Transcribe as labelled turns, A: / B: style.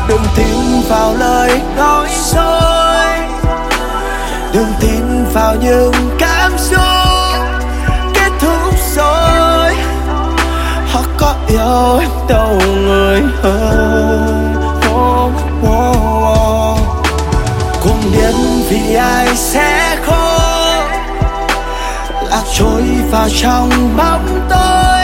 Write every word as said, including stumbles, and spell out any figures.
A: Đừng tin vào lời nói dối, đừng tin vào những cảm xúc kết thúc rồi. Họ có yêu em đâu người ơi. Oh, oh, oh. Cuồng điên vì ai sẽ khô, lạc trôi vào trong bóng tối.